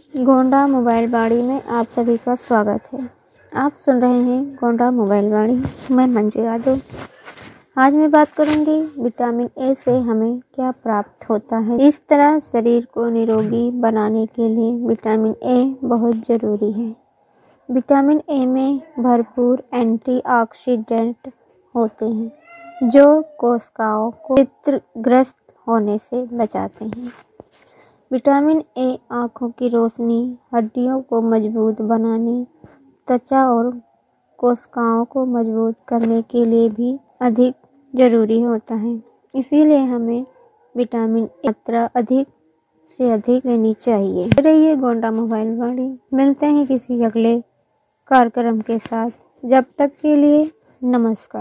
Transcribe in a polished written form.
Gonda mobile वाणी में आप सभी का स्वागत है। आप सुन रहे हैं गोंडा मोबाइल वाणी। मैं मंजू यादव। आज मैं बात करूंगी विटामिन ए से हमें क्या प्राप्त होता है। इस तरह शरीर को निरोगी बनाने के लिए विटामिन ए बहुत जरूरी है। विटामिन ए में भरपूर एंटीऑक्सीडेंट होते हैं जो कोशिकाओं को पित्तग्रस्त होने से बचाते हैं। विटामिन ए आँखों की रोशनी, हड्डियों को मजबूत बनाने, त्वचा और कोशिकाओं को मजबूत करने के लिए भी अधिक जरूरी होता है। इसीलिए हमें विटामिन ए मात्रा अधिक से अधिक लेनी चाहिए। रहिए गोंडा मोबाइल वाणी। मिलते हैं किसी अगले कार्यक्रम के साथ। जब तक के लिए नमस्कार।